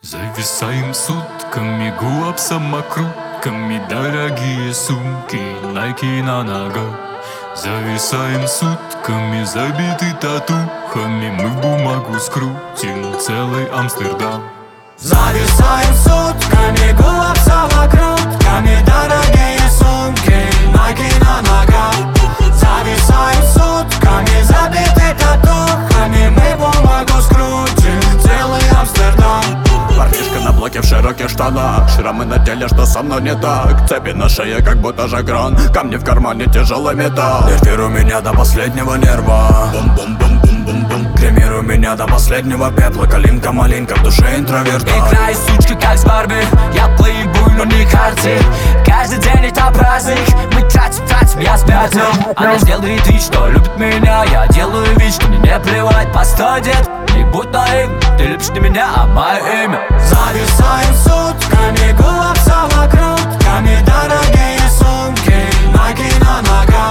Зависаем сутками, гуап самокрутками, дорогие сумки, найки на ногах. Зависаем сутками, забиты татухами, мы в бумагу скрутим целый Амстердам. Зависаем сутками, гуап самокрутками, дорогие сумки, найки на ногах. Зависаем сутками, забиты татухами, мы в бумагу скрутим целый Амстердам. Парнишка на блоке в широких штанах, шрамы на теле, что со мной не так. Цепи на шее, как будто жагрон, камни в кармане, тяжелый металл. Эфир у меня до последнего нерва, бум-бум-бум-бум-бум-бум. Кремируй меня до последнего пепла, калинка, малинка, в душе интроверта. Играй, сучка, как с Барби, я плейбой, но не Харди. Каждый день это праздник, мы тратим, я спятил. Она сделает вид, что любит меня, я делаю вид, что мне не плевать. Постой, дед, не будь наивным, ты любишь не меня, а мое имя. Зависаем сутками, гуап самокрутками, дорогие сумки, найки на ногах.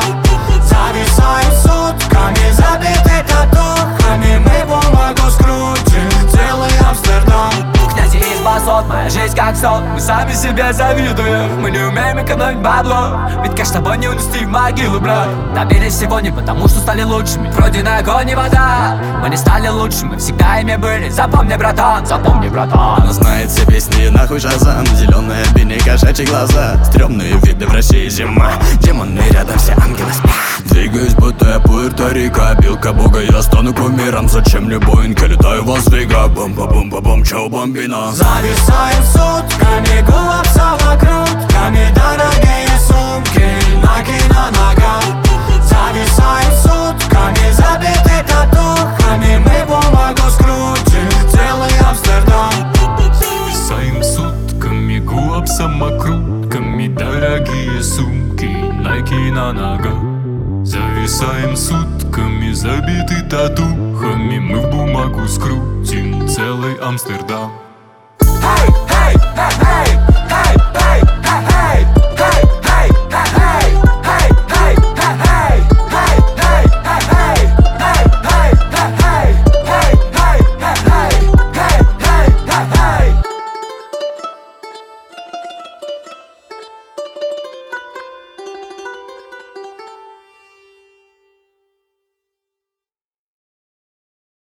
Зависаем сутками, забиты татухами, мы бумагу скрутим целый Амстердам. Князь из басот, моя жизнь как сон, мы сами себе завидуем. Мы не умеем экономить бабло, ведь кэш с тобой не унести в могилу, брат. Добились всего не потому, что стали лучшими, вроде на огонь и вода. Мы не стали лучшими, всегда ими были, запомни, братан, запомни, братан. Она знает все песни, нахуй шазам. Зеленая бини, кошачьи глаза, стрёмные виды в России зима. Демоны рядом, все ангелы спят. Двигаюсь, будто я Пуэрто-Рико, билка бога, я стану кумиром. Зачем мне Боинг, я летаю в Лас-Вегас. Бум-ба-бум-ба-бум, чау, бомбина. Зависаем сутками, гуап самокрутками, дорогие сумки, найки на ногах. Зависаем сутками, забиты татухами, мы бумагу скрутим целый Амстердам. Зависаем сутками, гуап самокрутками, дорогие сумки, найки на ногах. Зависаем сутками, забиты татухами, мы в бумагу скрутим целый Амстердам.